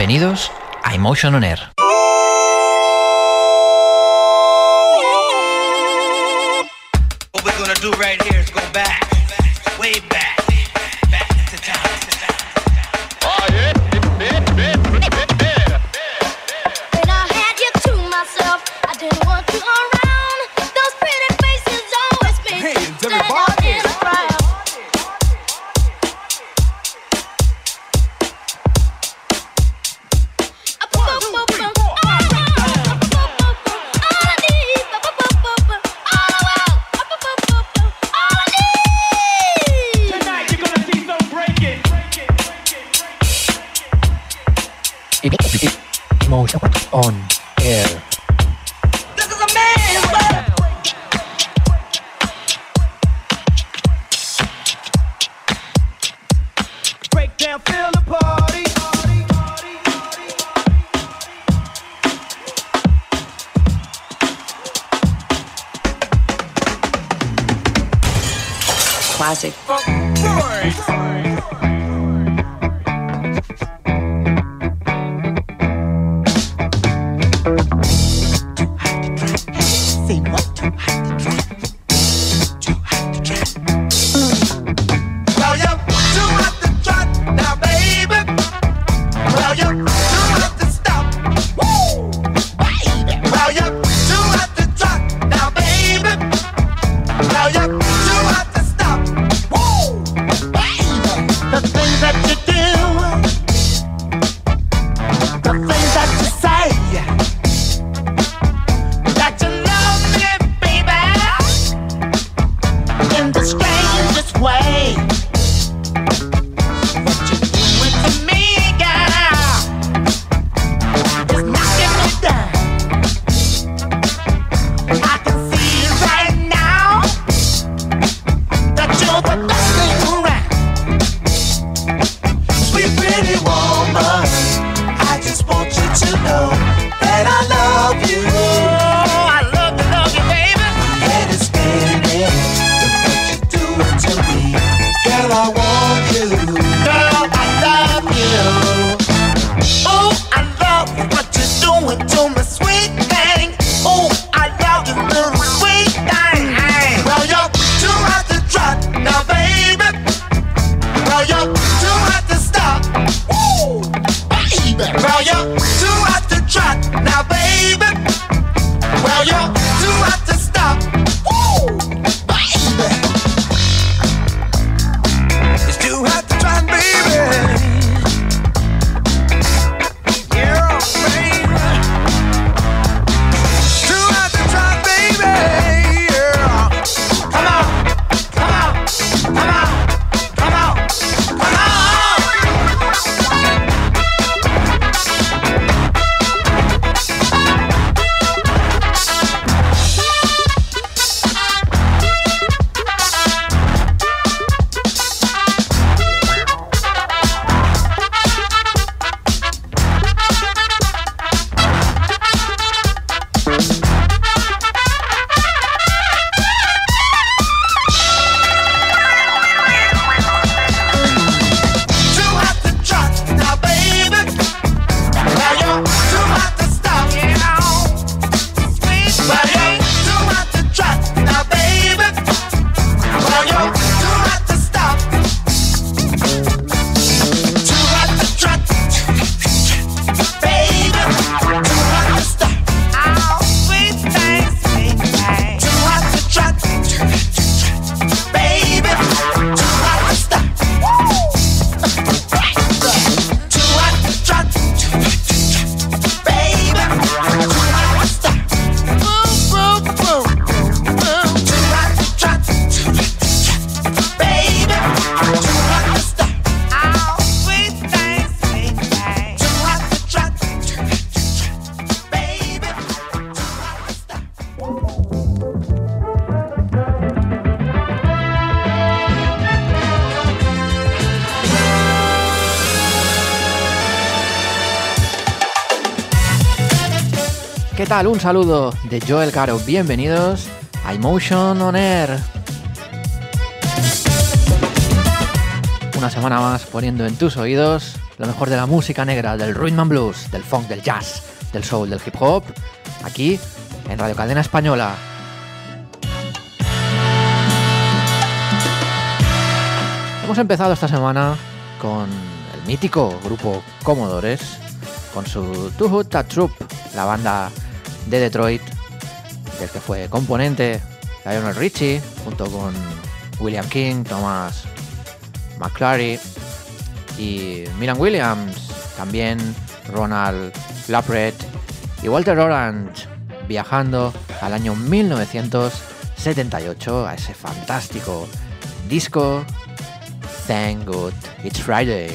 Bienvenidos a Emotion On Air. What we're gonna do right here is go back, way back into time. Oh yeah. When I had you to myself, I didn't want you around. Those pretty faces always made me stand out in a crowd. Emotion On Air. This is a man's world. Break down, feel the party. Classic. Say what? Too hot to try. Well, you're too hot to try now, baby. Well, you're too hot to stop. Woo, baby. Well, you're too hot to try now, baby. Well, you're too hot to stop. Woo, baby. The things that you do, the things that you say. That you love me, baby, in the strangest way. What you doing to me, girl, is knocking me down. I can see right now that you're the best thing around. Sweet pretty woman, I just want you to know that I love you. Girl, I want you. Girl, I love you. Oh, I love what you're doing to me, sweet thing. Oh, I love your little sweet thing. Well, you're too hot to drop now, baby. Well, you're too hot to stop. Woo, baby. Well, you're too hot to drop now, baby. Well, you're too hot to stop. Woo, baby. It's too hot to try, baby. Yeah, baby. Too hot to try, baby. Yeah. Come on, come on, come on, come on, come on. Too hot to trot now, baby. Now you're too hot to stop. Sweet, well, you're too hot to trot now, baby. Well, you're too hot to stop. Too hot to trot, baby. Too hot to stop. Oh, sweet thing, sweet thing. Too hot to trot, baby. Too hot to stop. Too hot to trot, baby. Too hot to stop. Boom, boom, boom, boom. Too hot to trot, baby. Too hot to stop. Oh, sweet thing, sweet thing. Too hot to trot, baby. Too hot to stop. ¿Qué tal? Un saludo de Joel Caro. Bienvenidos a Emotion On Air. Una semana más poniendo en tus oídos lo mejor de la música negra, del rhythm and blues, del funk, del jazz, del soul, del hip hop, aquí en Radio Cadena Española. Hemos empezado esta semana con el mítico grupo Commodores, con su Two Hot That Troop, la banda de Detroit, del que fue componente Lionel Richie, junto con William King, Thomas McClary y Milan Williams, también Ronald Lapret y Walter Orange, viajando al año 1978 a ese fantástico disco Thank God It's Friday.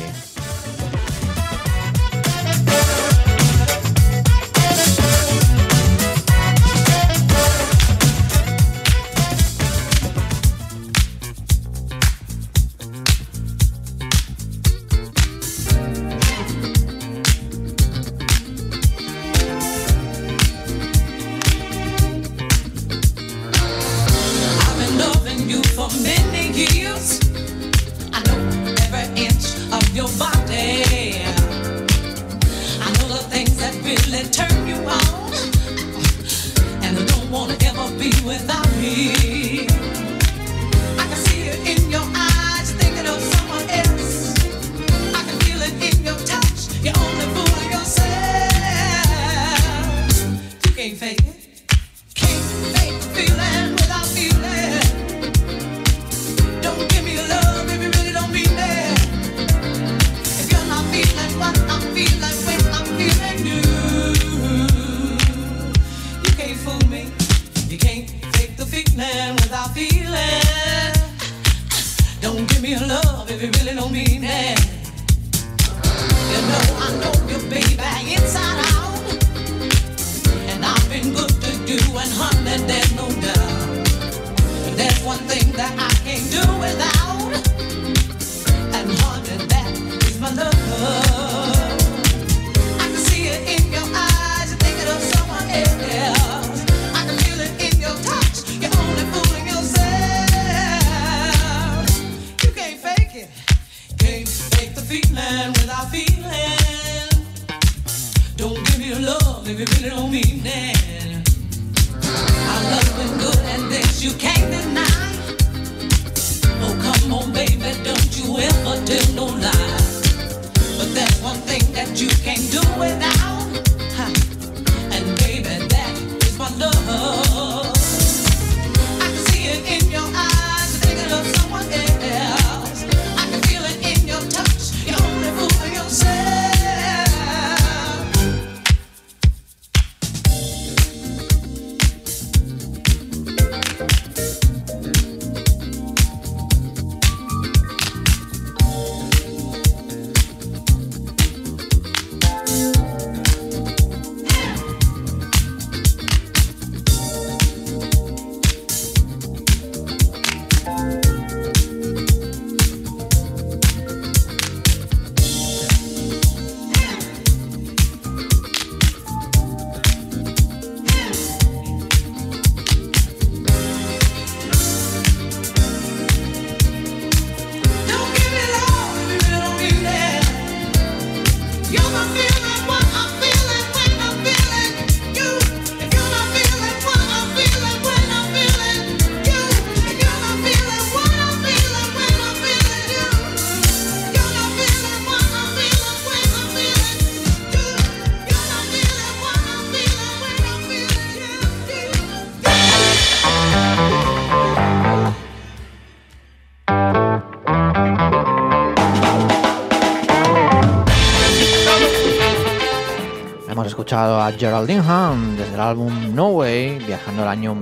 A Geraldine Hunt desde el álbum No Way, viajando al año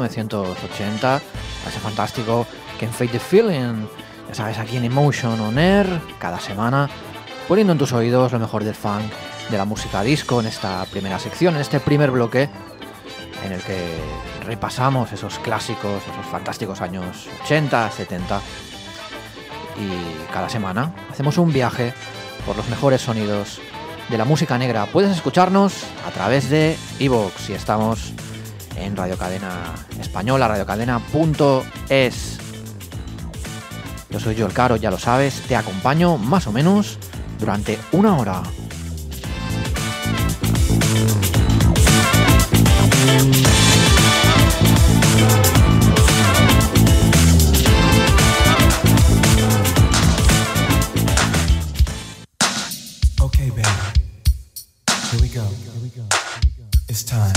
1980 a ese fantástico Can't Fake the Feeling. Ya sabes, aquí en Emotion On Air, cada semana poniendo en tus oídos lo mejor del funk, de la música disco, en esta primera sección, en este primer bloque en el que repasamos esos clásicos, esos fantásticos años 80, 70, y cada semana hacemos un viaje por los mejores sonidos de la música negra. Puedes escucharnos a través de iVoox y estamos en Radio Cadena Española, radiocadena.es. Yo soy Joel Caro, ya lo sabes, te acompaño más o menos durante 1 hora. Okay, baby. Here we go. It's time.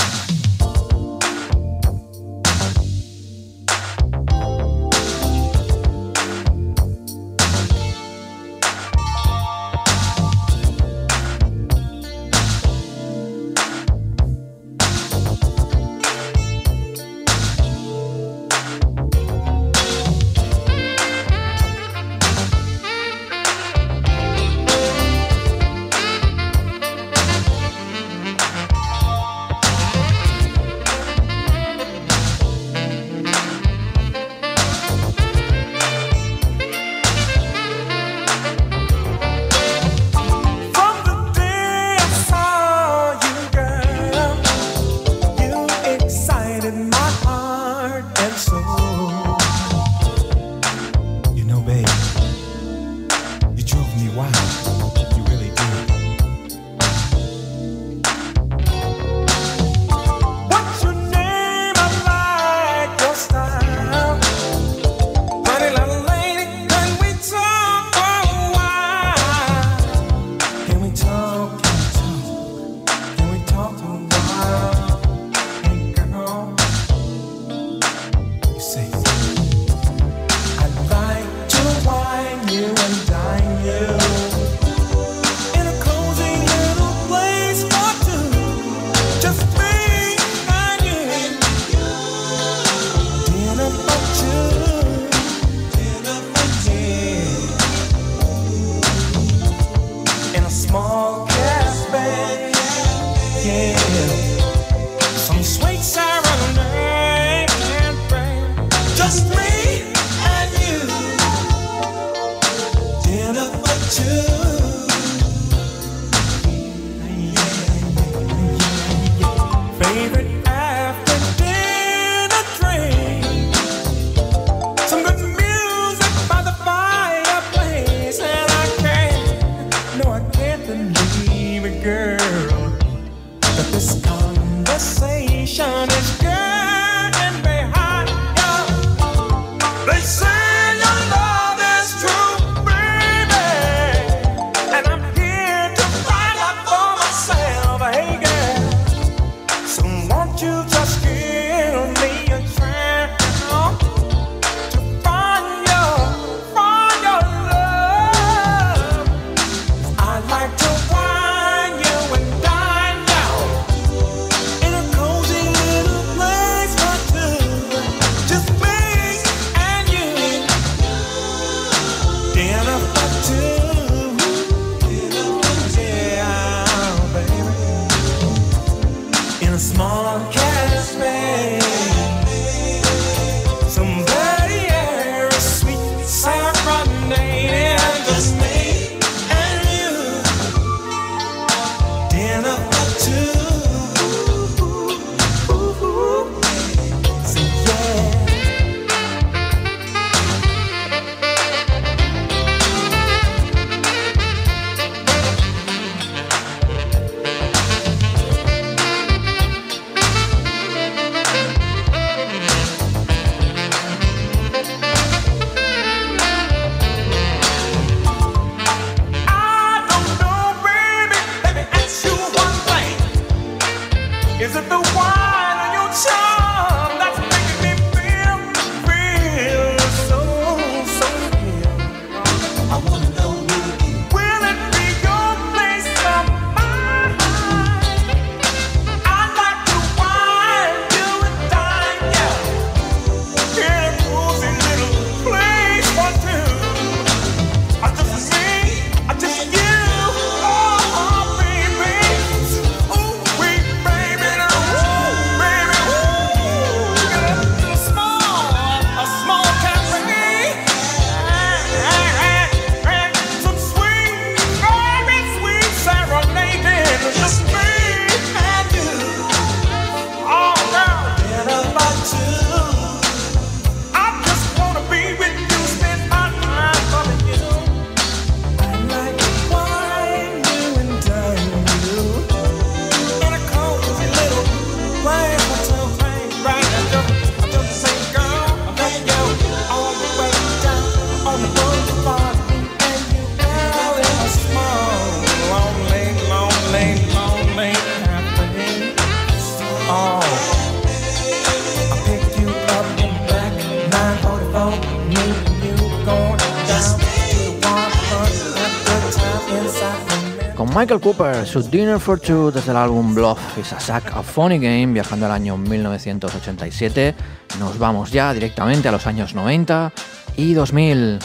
Michael Cooper, su Dinner for Two desde el álbum Bluff is a Sack of Funny Game, viajando al año 1987. Nos vamos ya directamente a los años 90 y 2000.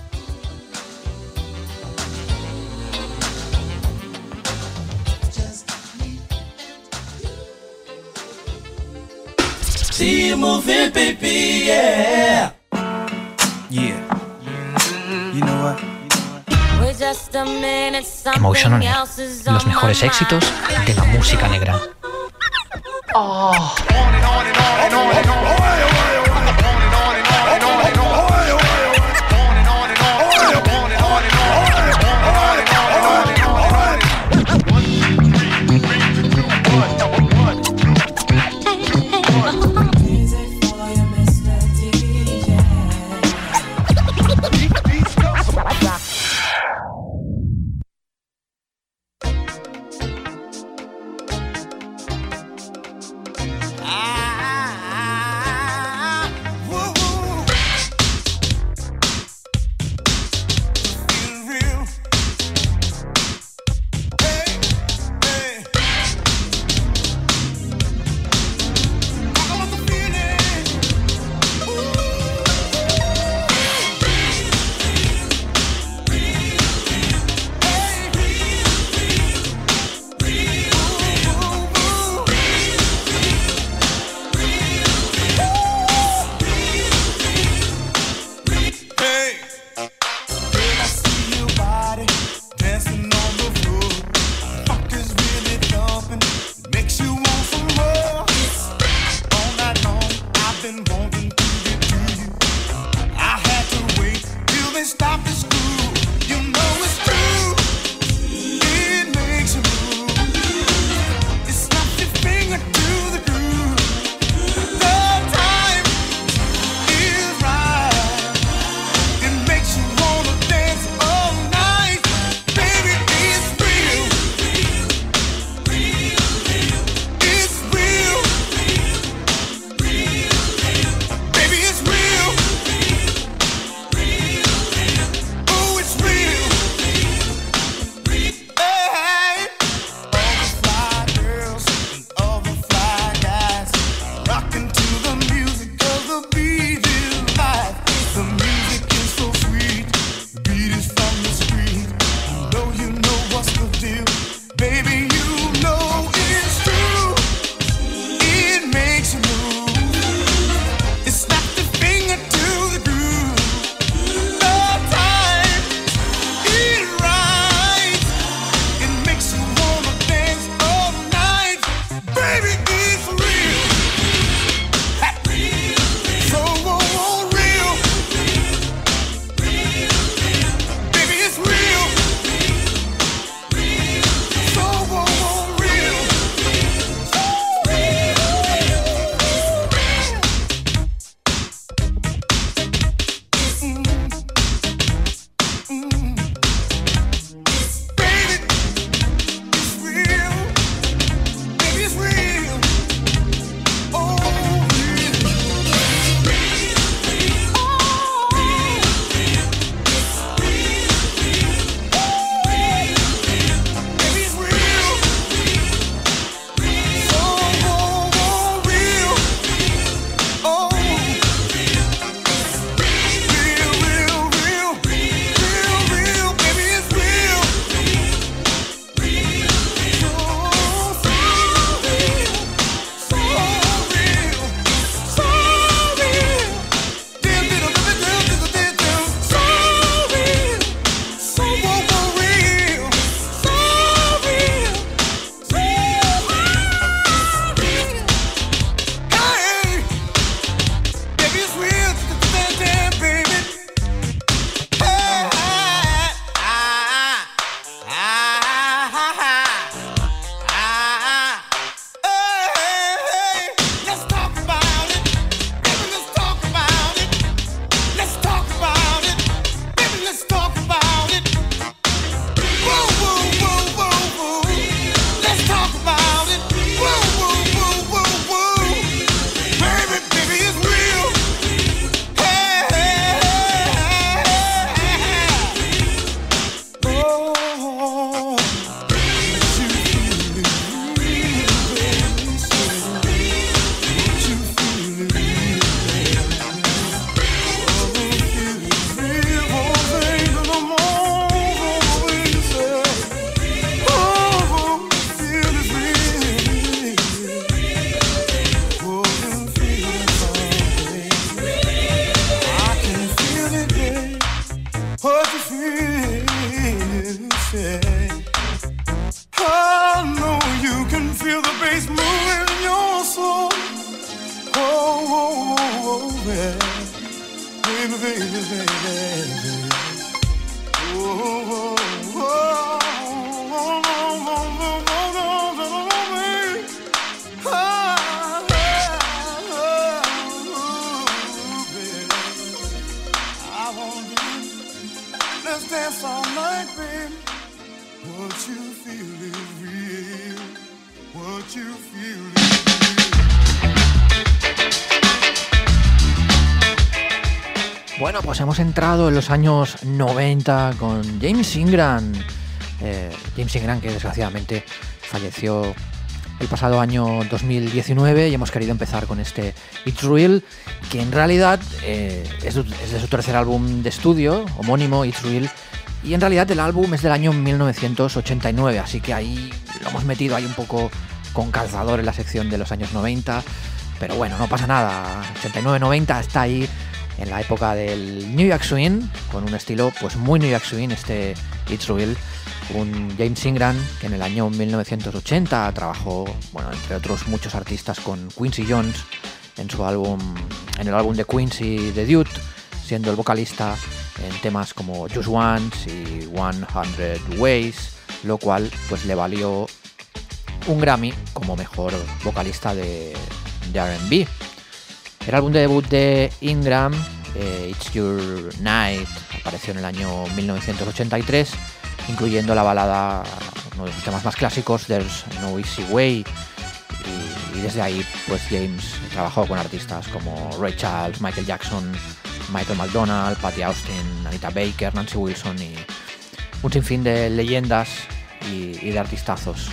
See you moving, baby, yeah. Yeah. You know what? Emotion On Air, los mejores éxitos de la música negra. baby, baby. Oh, oh, oh. Dance all night, baby. What you feel is real. What you feel is real. Bueno, pues hemos entrado en los años 90 con James Ingram. James Ingram, que desgraciadamente falleció el pasado año 2019, y hemos querido empezar con este It's Real, que en realidad es de su tercer álbum de estudio, homónimo, It's Real, y en realidad el álbum es del año 1989, así que ahí lo hemos metido ahí un poco con calzador en la sección de los años 90, pero bueno, no pasa nada, 89-90 está ahí en la época del New York Swing, con un estilo pues muy New York Swing, este It's Real. Un James Ingram que en el año 1980 trabajó, bueno, entre otros muchos artistas, con Quincy Jones en el álbum de Quincy, The Dude, siendo el vocalista en temas como Just Once y 100 Ways, lo cual pues le valió un Grammy como mejor vocalista de R&B. El álbum de debut de Ingram, It's Your Night, apareció en el año 1983, incluyendo la balada, uno de sus temas más clásicos, There's No Easy Way, y desde ahí pues James trabajó con artistas como Ray Charles, Michael Jackson, Michael McDonald, Patti Austin, Anita Baker, Nancy Wilson y un sinfín de leyendas y de artistazos.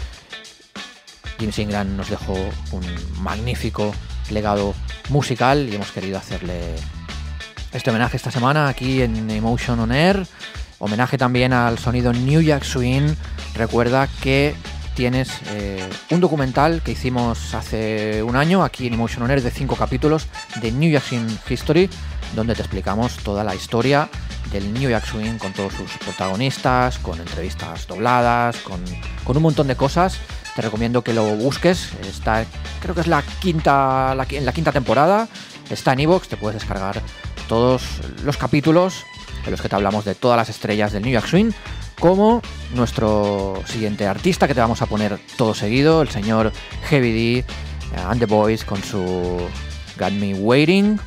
James Ingram nos dejó un magnífico legado musical y hemos querido hacerle este homenaje esta semana aquí en Emotion On Air. Homenaje también al sonido New Jack Swing. Recuerda que tienes un documental que hicimos hace un año aquí en Emotion On Air de 5 capítulos de New Jack Swing History, donde te explicamos toda la historia del New Jack Swing con todos sus protagonistas, con entrevistas dobladas, con un montón de cosas. Te recomiendo que lo busques. Está, creo que es en la quinta temporada. Está en iVoox, te puedes descargar todos los capítulos en los que te hablamos de todas las estrellas del New Jack Swing, como nuestro siguiente artista que te vamos a poner todo seguido, el señor Heavy D and the Boys con su Got Me Waiting.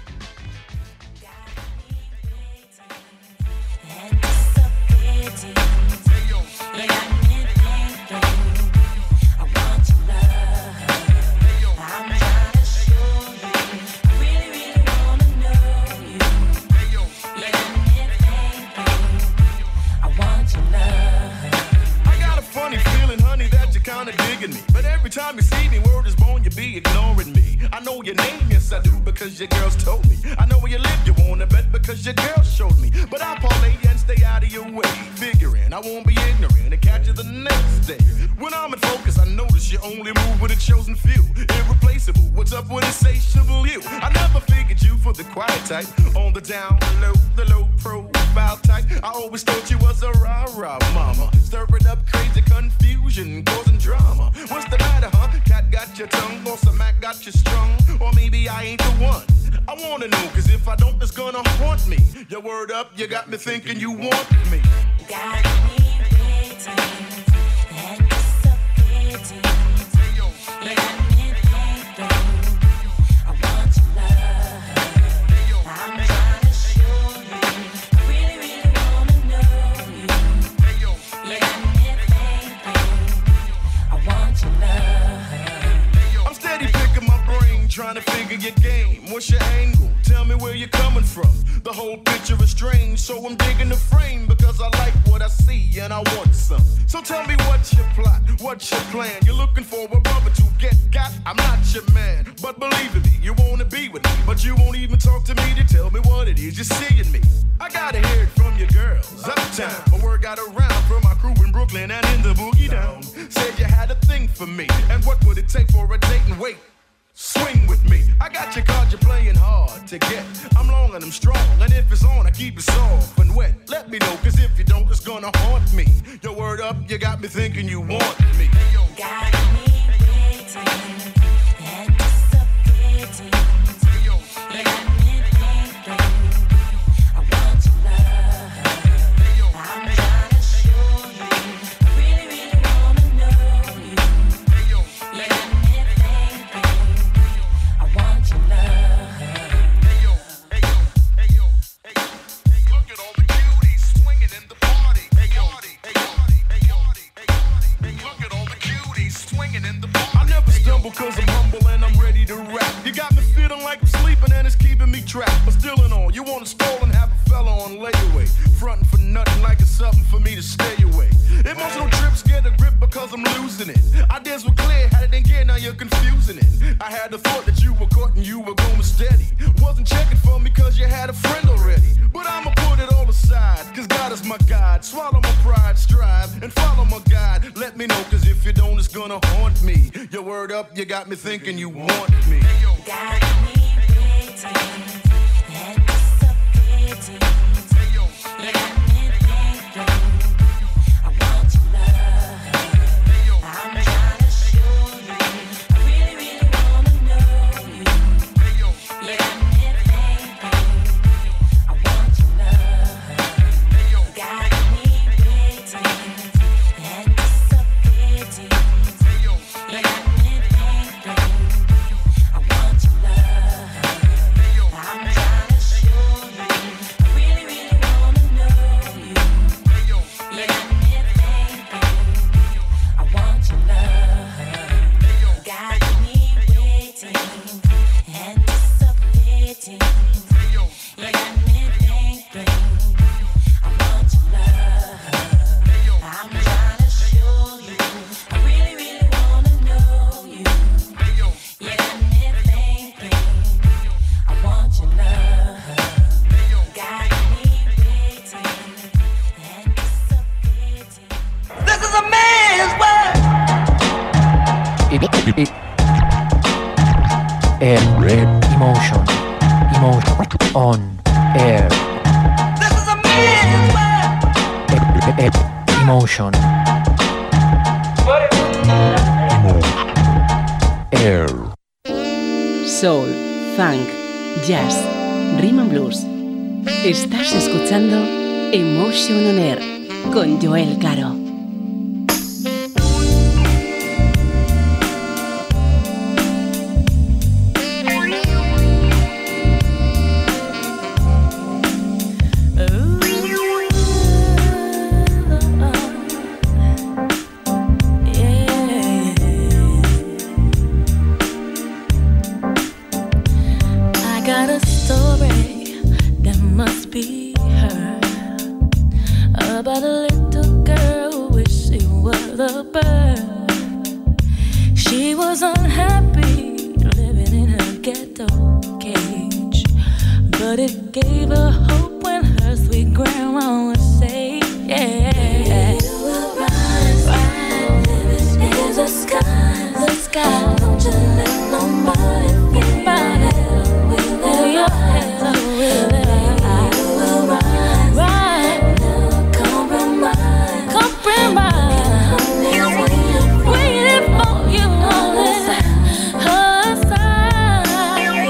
Time you see me, word is born, you be ignoring me. I know your name, yes I do, because your girls told me. I know where you live, you wanna bet, because your girls showed me. But I parlay and stay out of your way, figuring I won't be ignorant and catch you the next day. When I'm in focus, I notice you only move with a chosen few. Irreplaceable, what's up with insatiable you? I never figured you for the quiet type. On the down low, the low profile type. I always thought you was a rah-rah mama, stirring up crazy confusion, causing drama. What's the matter, huh? Cat got your tongue, or some Mac got you strung, or maybe I ain't the one. I wanna know, cause if I don't, it's gonna haunt me. Your word up, you got me thinking you want me. Got me waiting, anticipating. You got me thinking, I want your love. I'm trying to show you, I really, really wanna know you. You got me thinking, I want your love. I'm steady picking my brain, trying to figure your game. What's your angle? Tell me where you're coming from. The whole picture is strange, so I'm digging the frame, because I like what I see and I want some. So tell me what's your plot, what's your plan? You're looking for a brother to get got, I'm not your man. But believe in me, you wanna be with me, but you won't even talk to me to tell me what it is you're seeing me. I gotta hear it from your girls, uptown. My word got around from my crew in Brooklyn and in the boogie down. Said you had a thing for me, and what would it take for a date and wait? Swing with me. I got your card, you're playing hard to get. I'm long and I'm strong, and if it's on, I keep it soft and wet. Let me know, cause if you don't, it's gonna haunt me. Your word up, you got me thinking you want me. Got me waiting, anticipating. You got me thinking, I never stumble cause I'm humble and I'm ready to rap. You got me feeling like I'm sleeping and it's keeping me trapped. But still in all, you wanna stall and have a fella on layaway. Frontin' for nothing like it's something for me to stay away. Emotional trips get a grip because I'm losing it. Ideas were clear, had it in gear, now you're confusing it. I had the thought that you were caught and you were going steady. Wasn't checking for me cause you had a friend already. But I'ma put it all aside, cause God is my guide. Swallow my pride, strive, and follow my guide. Let me know, cause if you don't, it's gonna haunt me. Your word up, you got me thinking you want me. Got me waiting, anticipating. You got me thinking, I want your love. I'm trying to show you, I really, really wanna know you. You got me thinking, I want your love. Got me waiting, anticipating. You got me thinking, I want your love. I'm trying to show you, I really, really wanna know you. You got me thinking, I want your love. Got me waiting, anticipating. You got me thinking, I want your love. I'm trying to show you, I really, really wanna know you. You got me thinking, I want your love. Got me waiting, anticipating. This is a man's world. Emotion on air. This is a man's world. Emotion air. Soul, funk, jazz, rhythm and blues. Estás escuchando Emotion on Air con Joel Caro. I got a story that must be heard about a little girl who wished she was a bird. She was unhappy living in her ghetto cage, but it gave her hope when her sweet grandma would say, yeah, you will rise, right, living in the sky, don't you let nobody think about it. Your head up, you will rise, never compromise. Waiting for you on her side.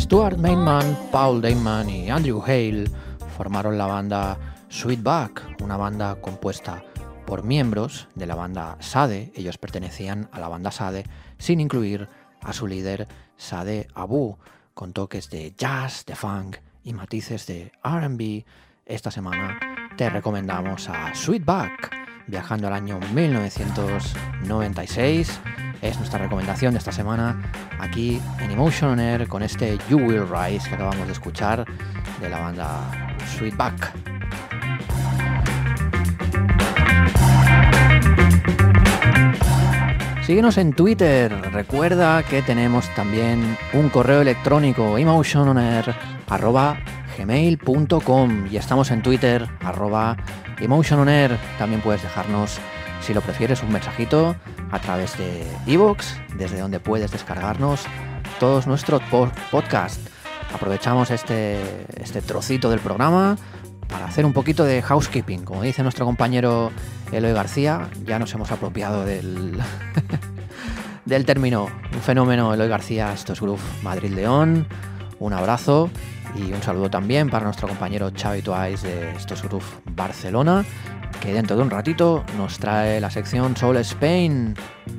Stuart Mainman, Paul Damon y Andrew Hale formaron la banda Sweetback, una banda compuesta por miembros de la banda Sade. Ellos pertenecían a la banda Sade sin incluir a su líder Sade Abu, con toques de jazz, de funk y matices de R&B. Esta semana te recomendamos a Sweetback, viajando al año 1996. Es nuestra recomendación de esta semana aquí en Emotion On Air con este You Will Rise que acabamos de escuchar de la banda Sweetback. Síguenos en Twitter. Recuerda que tenemos también un correo electrónico emotiononair@gmail.com y estamos en Twitter @emotiononair. También puedes dejarnos, si lo prefieres, un mensajito a través de iVoox, desde donde puedes descargarnos todos nuestros podcasts. Aprovechamos este trocito del programa para hacer un poquito de housekeeping. Como dice nuestro compañero Eloy García, ya nos hemos apropiado del término. Un fenómeno, Eloy García. Esto es Groove Madrid-León. Un abrazo y un saludo también para nuestro compañero Xavi Tuais de Estos Groove Barcelona, que dentro de un ratito nos trae la sección Soul Spain.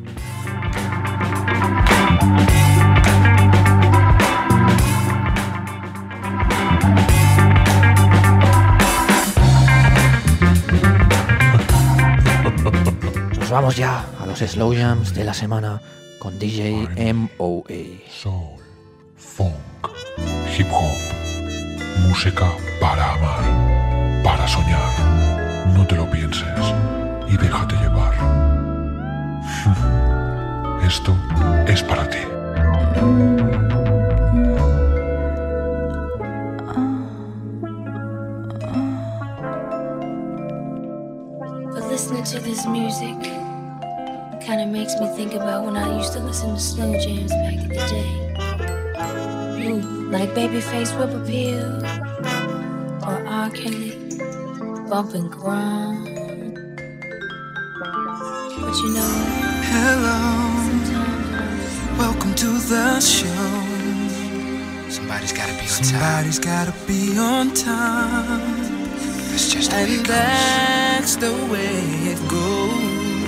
Nos vamos ya a los slow jams de la semana con DJ MOA. Soul, funk, hip hop, música para amar, para soñar. No te lo pienses y déjate llevar. Esto es para ti. But listening to this music kind of makes me think about when I used to listen to slow jams back in the day. Like Babyface Rubber Peel or R. Kelly, Bump and Grind. But you know what? Hello, welcome to the show. Somebody's gotta be on time. Somebody's gotta be on time. That's just the way it And goes. that's the way it goes.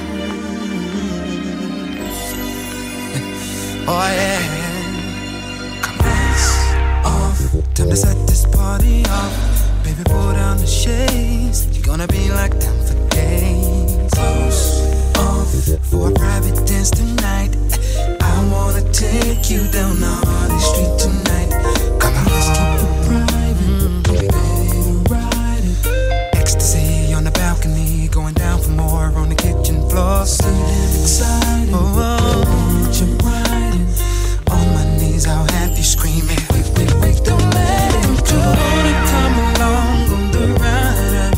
Oh yeah. Come on. Time to set this party off. Baby, pull down the shades. You're gonna be locked down for days. Close off for a private dance tonight. I wanna take you down the Harley Street tonight. Come on, let's keep it private. Be ready to ride it. Ecstasy on the balcony, going down for more on the kitchen floor. So damn excited. Oh, want you riding on my knees. I'll have you screaming. Wait, wait, wait, don't let him go. Come along on the ride.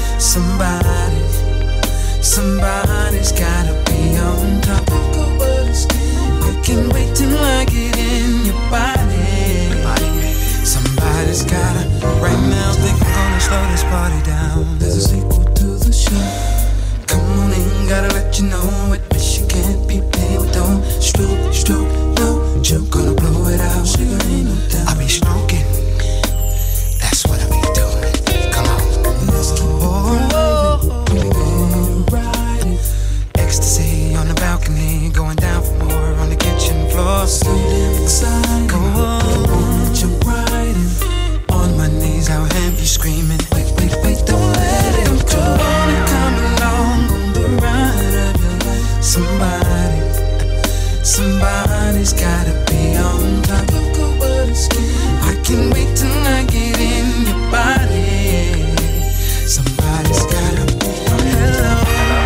Somebody's gotta be on top. I can't wait till I get in your body. Somebody's gotta. Right now, think I'm gonna slow this party down. There's a sequel to the show. Come on in, gotta let you know it. Wish you can't be paid, but don't stroke, no joke. Gonna blow it out. I'll be stroking. That's what I'll be doing. Come on. Let's keep riding. Ecstasy on the balcony, going down for more on the kitchen floor. So damn excited. Go on, you're riding on my knees. I'll have you screaming. Wait, wait, wait, don't let him go. Come along on the ride of your life. Somebody's gotta be on top. I can't wait till I get in your body. Somebody's gotta be. Hello,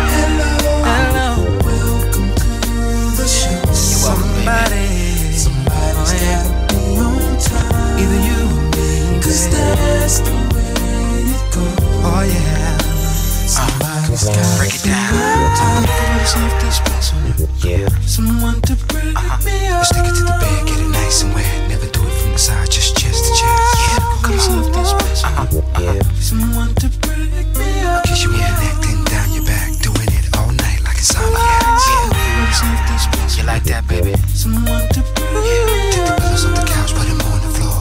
welcome to the show. Somebody's gotta be on time. Either you or me, 'cause that's the way it goes. Oh yeah, somebody's gotta break it down. Yeah. Someone to break me up. Let's take it to the bed, get it nice and wet. Never do it from the side, just chest to chest. Yeah, come on. Yeah. Someone to break me up. Kiss your neck, then down your back, doing it all night like insomniac. Yeah. You like that, baby? Someone to break me up. Take the pillows off the couch, put them on the floor.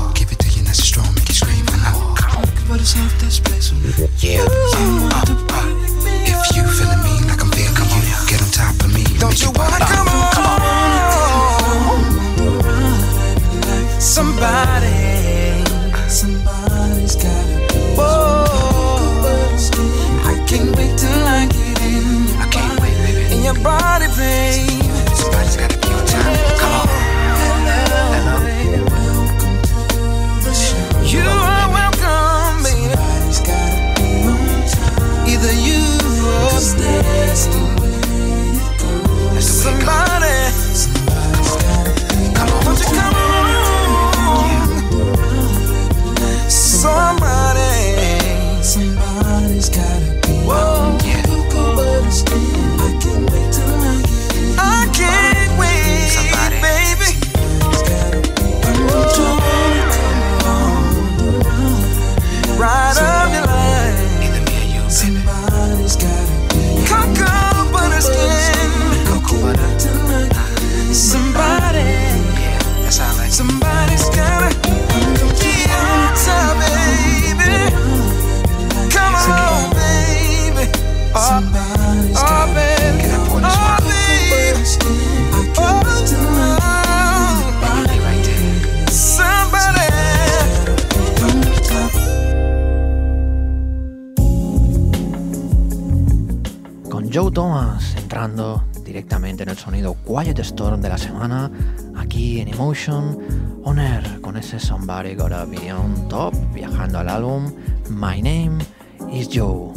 directamente en el sonido Quiet Storm de la semana, aquí en Emotion On Air, con ese Somebody Gotta Be On Top, viajando al álbum My Name Is Joe.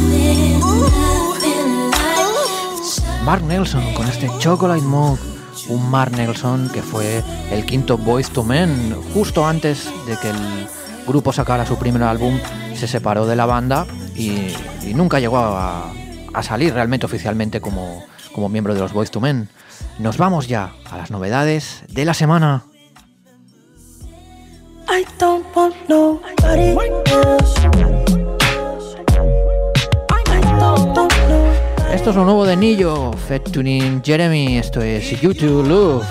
Mark Nelson con este Chocolate Mode, un Mark Nelson que fue el quinto Boyz II Men. Justo antes de que el grupo sacara su primer álbum, se separó de la banda y nunca llegó a salir realmente oficialmente como miembro de los Boyz II Men. Nos vamos ya a las novedades de la semana. I don't want nobody else. Esto es lo nuevo de Nillo, featuring Jeremy. Esto es You to Love.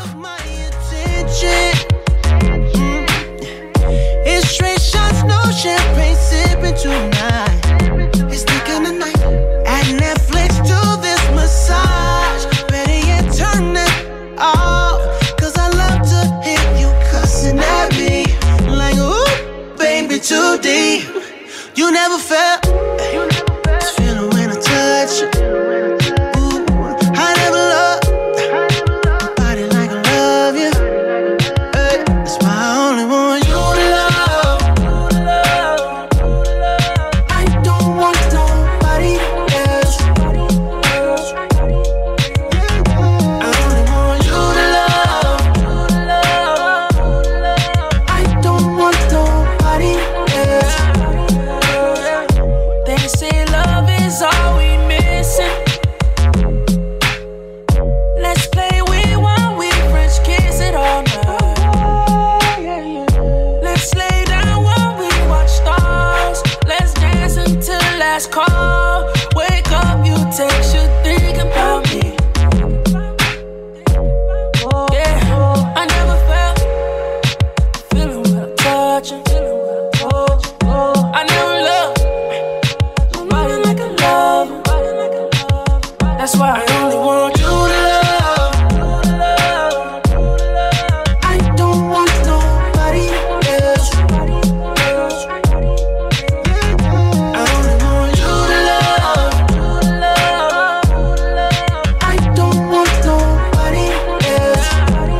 It's straight shots, no champagne sipping tonight. It's thick in the night. At Netflix, do this massage. Better yet, turn it off. Cause I love to hear you cussing at me. Like, ooh, baby, too deep. You never felt this feeling when I touch you. Ooh, I never loved nobody like I love you. Hey, that's why I only want you to love. I don't want nobody else. I only want you to love. I don't want nobody else. They say love is all we missing. Let's play we want, we French kiss it all night. Let's lay down while we watch stars. Let's dance until last call. Wake up, you text, you think about me. Yeah, I never felt feeling when I touch you. I never loved nobody like I love. That's why I only want you to love. I don't want nobody else. I only want you to love. I don't want nobody else.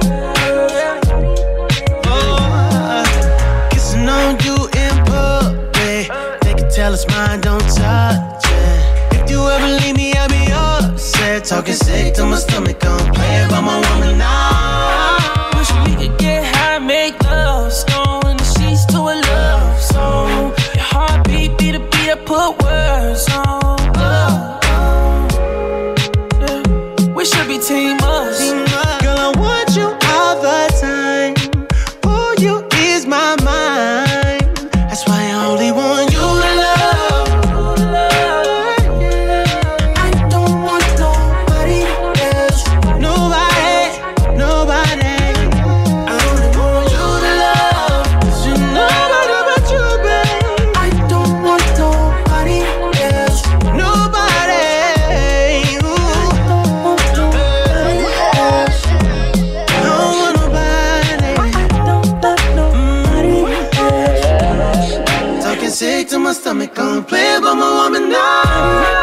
Kissing on you in public, they can tell it's mine, don't touch it. If you ever leave me, I'll be upset. Talking sick to my stomach, I'm playing by my woman now. Wish we could get high, make love, stone in the sheets to a love song. Your heartbeat, beat a beat, I put words on. Yeah. We should be team us. Girl, I want you all the time. Ooh, you is my mind. That's why I only want you to love. I don't want nobody else. Nobody. I only want you to love. 'Cause you nobody but you, babe. I don't want nobody else. Nobody. Ooh. Don't want nobody. Talking sick to my stomach, I'm playing by my woman now.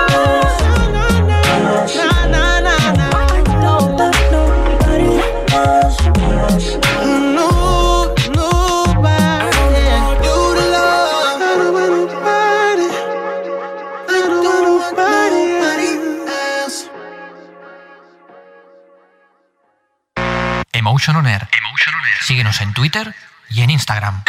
Emotion On Air. Síguenos en Twitter y en Instagram.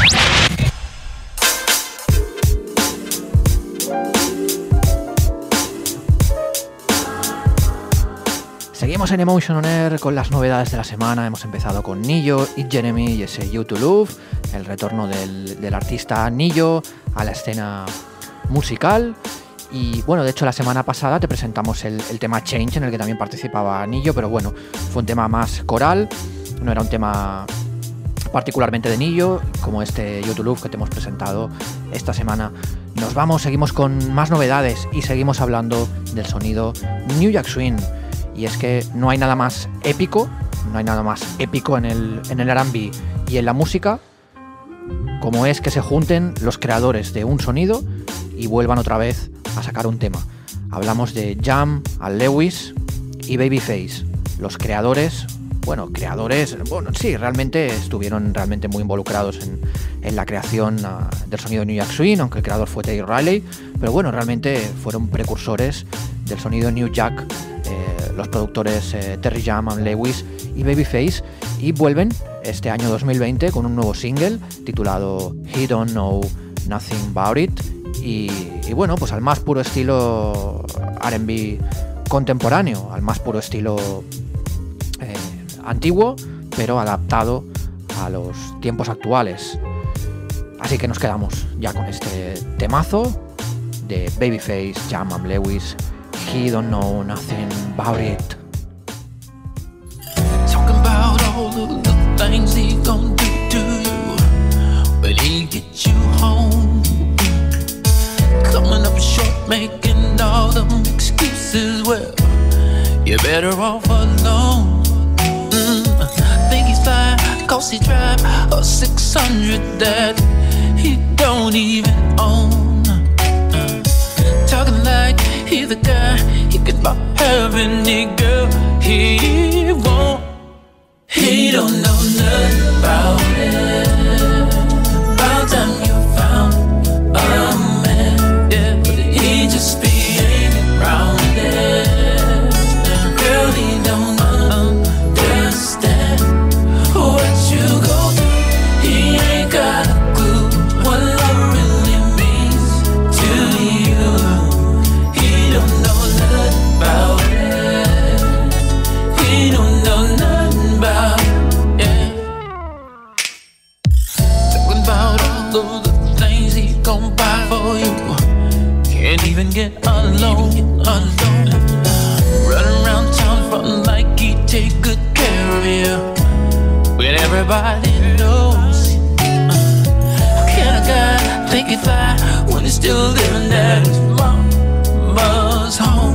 Seguimos en Emotion On Air con las novedades de la semana. Hemos empezado con Nillo y Jeremy y ese You to Love, el retorno del artista Nillo a la escena musical. Y bueno, de hecho la semana pasada te presentamos el tema Change, en el que también participaba Nillo, pero bueno, fue un tema más coral, no era un tema particularmente de Nillo, como este You to Love que te hemos presentado esta semana. Nos vamos, seguimos con más novedades y seguimos hablando del sonido New Jack Swing. Y es que no hay nada más épico en el R&B y en la música como es que se junten los creadores de un sonido y vuelvan otra vez a sacar un tema. Hablamos de Jam, Al Lewis y Babyface, los creadores, sí, realmente estuvieron realmente muy involucrados en la creación del sonido de New Jack Swing, aunque el creador fue Teddy Riley, pero bueno, realmente fueron precursores del sonido New Jack los productores Terry Jaman Lewis y Babyface, y vuelven este año 2020 con un nuevo single titulado He Don't Know Nothing About It, y bueno, pues al más puro estilo R&B contemporáneo, al más puro estilo antiguo, pero adaptado a los tiempos actuales. Así que nos quedamos ya con este temazo de Babyface, Jaman Lewis, He Don't Know Nothing About It. Talking about all of the things he gon' do to you when he gets you home. Coming up short, making all them excuses. Well, you're better off alone. Think he's fly, cause he drive a 600 that he don't even own. Talking like he's the guy he could buy any girl he won't. He don't know nothing about it. About time you found a man, yeah, but he just be hanging around there. Girl, he don't understand what you go through. He ain't got a clue what love really means to you. He don't know nothing about it. He don't know nothing about it, yeah. Talking about all of the things he gon' buy for you. Can't even get alone. Running around town frontin' like he take good care of you when everybody knows. How can a guy think he fly when he's still living at his mama's home?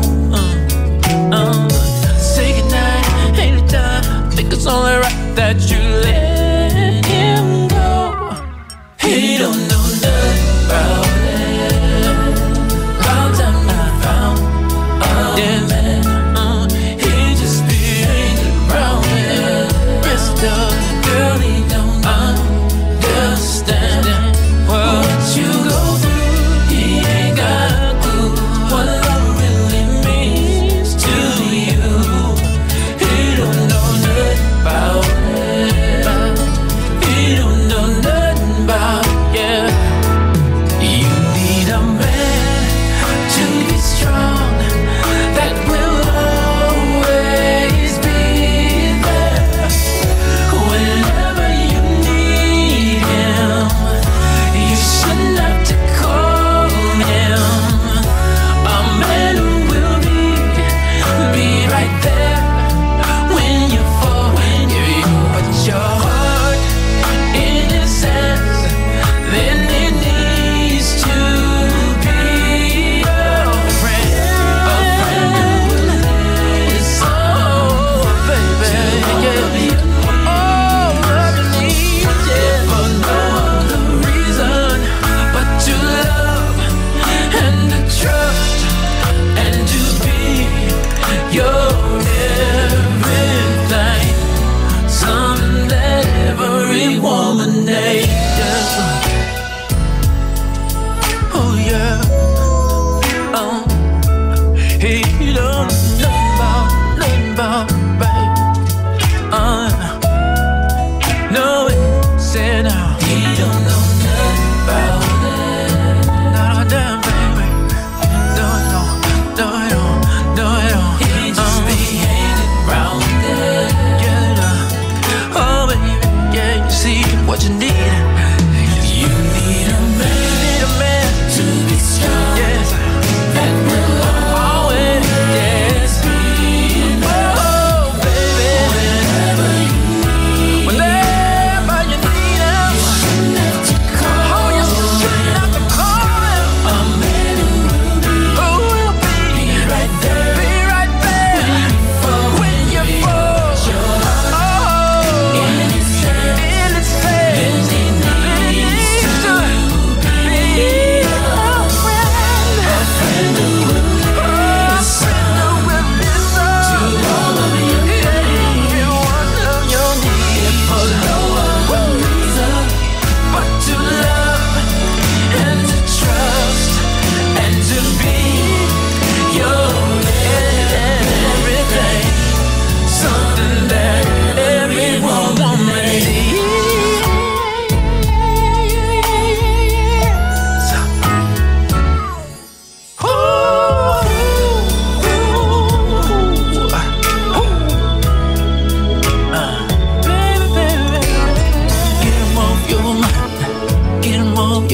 Say goodnight, ain't it time? Think it's only right that you let him go. He don't know nothing about it. About time you found a man, he just be hanging around it. Rest of the girl, he don't understand what you go through. He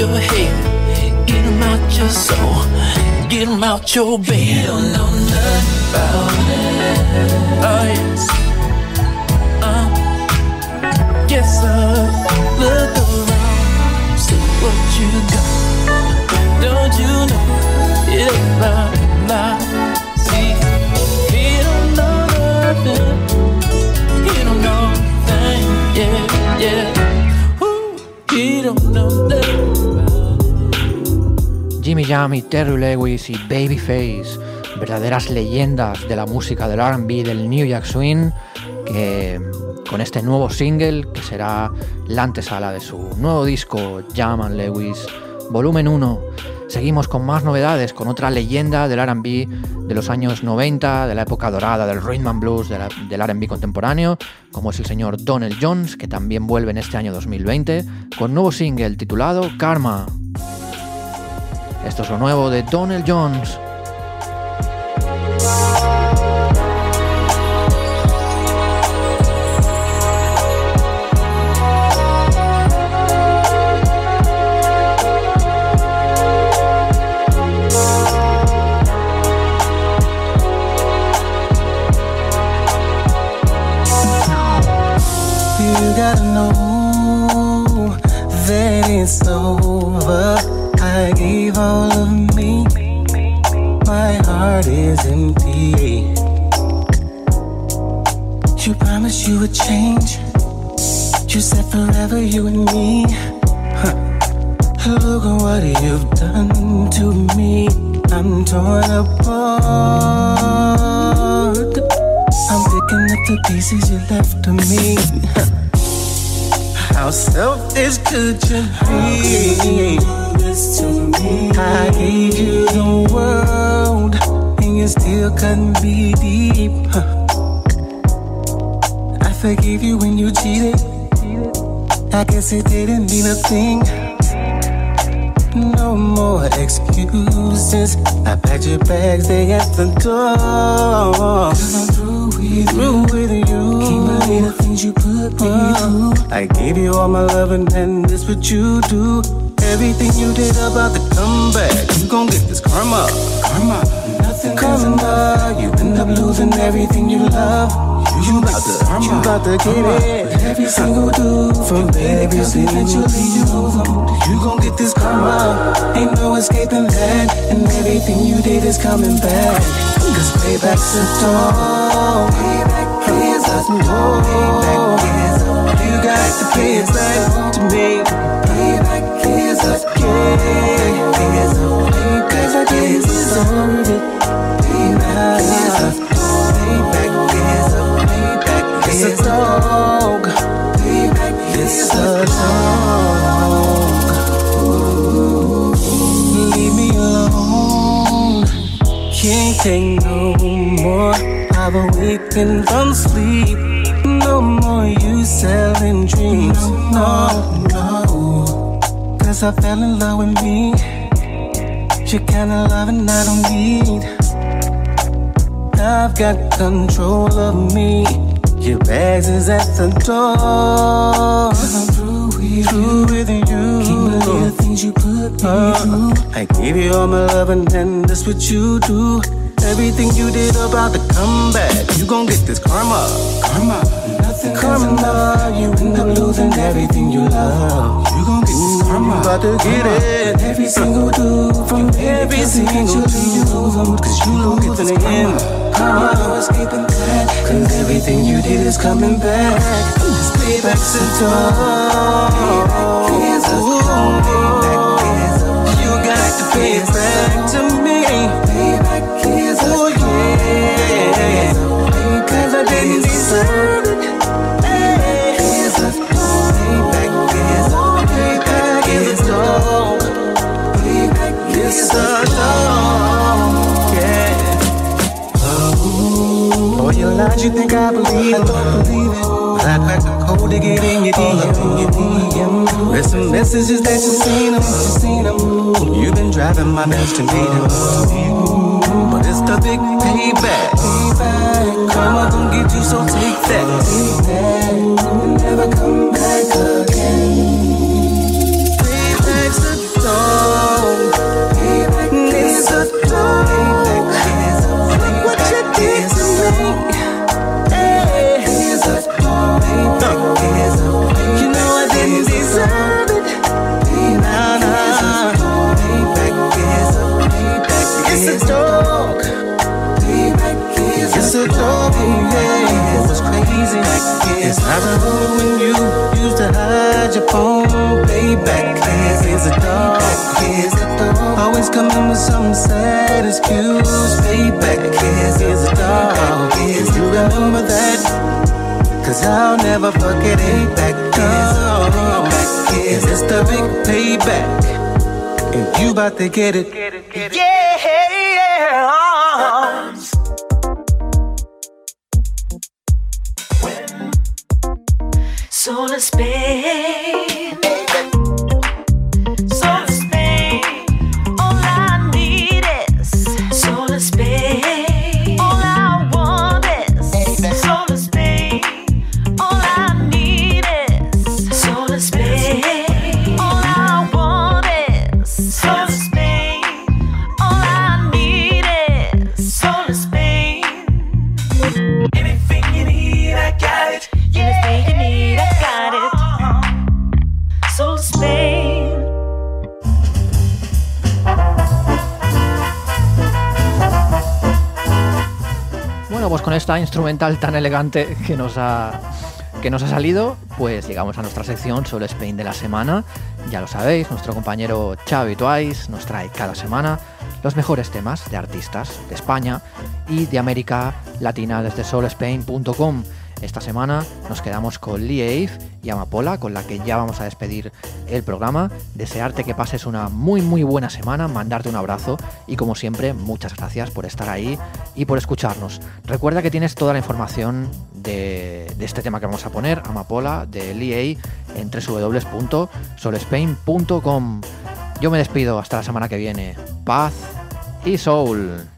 your head, get them out your soul, get them out your bed. You don't know nothing about it. Oh yes. Yes, look around, see what you got. Don't you know it ain't about life? See, he don't know nothing, he don't know nothing, yeah, yeah. Ooh, he don't know nothing. Jimmy Jam y Terry Lewis y Babyface, verdaderas leyendas de la música del R&B, del New Jack Swing, que con este nuevo single, que será la antesala de su nuevo disco Jam and Lewis Volumen 1, seguimos con más novedades, con otra leyenda del R&B de los años 90, de la época dorada del Rhythm and Blues, del R&B contemporáneo, como es el señor Donell Jones, que también vuelve en este año 2020, con nuevo single titulado Karma. Esto es lo nuevo de Donell Jones. You gotta know that it's over. I gave all of me. My heart is empty. You promised you would change. You said forever, you and me. Look at what you've done to me. I'm torn apart. I'm picking up the pieces you left to me. How selfish could you be? I gave you the world, and you still couldn't be deep. I forgave you when you cheated. I guess it didn't mean a thing. No more excuses. I packed your bags, they at the door. 'Cause I'm through with you. Can't believe the things you put me through. I gave you all my love and then this what you do. Everything you did about the comeback, you gon' get this karma. Karma, nothing karma. You end up losing everything you love. You about to get it. Every single dude from every single you gon' get this karma. Ain't no escaping that. And everything you did is coming back. 'Cause payback's a dog. Payback is a dog. You got to pay it back to me. Payback is a game. Cause I didn't deserve it. Payback is a dog. It's a dog. It's a dog. Leave me alone. Can't take no more. I've awakened from sleep. No more you selling dreams. No, no. 'Cause I fell in love with me. You're kind of loving I don't need. I've got control of me. Your bags is at the door. 'Cause I'm through with you. Can't believe the things you put me through. I gave you all my love and then that's what you do. Everything you did about the comeback, you gon' get this karma. Karma, nothing karma. You end up losing everything you love. You gon' get this karma. You about to get it. Every single dude from every single dude you lose them. 'Cause you lose in the end. Karma, no escaping that. 'Cause everything you did is coming back. This payback's a dog. You got to pay it back to me. Payback is a dog. 'Cause I didn't deserve it. Payback is a dog. Payback is a dog. Payback is a dog. Yeah. Oh, your lies you think I believe. I don't believe it. But I crack the code to get in your DM. There's some messages that you seen them. You've been driving my best to meet them. But it's the big payback. Karma gon' get you, so take that. Never come back again. Payback's a excuse. Payback is a dog. You remember that? Cause I'll never forget it. Back is it's the big payback. And you about to get it. Yeah. Soul of Spain, Soul of Spain, all I need is Soul of Spain, all I want is Soul of Spain, all I need is Soul of Spain, all I want is Soul of Spain, all I need is Soul of Spain. Anything you need, I got it. Anything you need, I got it. Soul of Spain. Bueno, pues con esta instrumental tan elegante que nos ha salido, pues llegamos a nuestra sección Soul Spain de la semana. Ya lo sabéis, nuestro compañero Xavi Twice nos trae cada semana los mejores temas de artistas de España y de América Latina desde soulspain.com. Esta semana nos quedamos con Lee Ave y Amapola, con la que ya vamos a despedir el programa. Desearte que pases una muy buena semana, mandarte un abrazo y como siempre, muchas gracias por estar ahí y por escucharnos. Recuerda que tienes toda la información de este tema que vamos a poner, Amapola, de Lee Ave, en www.soulspain.com. Yo me despido hasta la semana que viene. Paz y soul.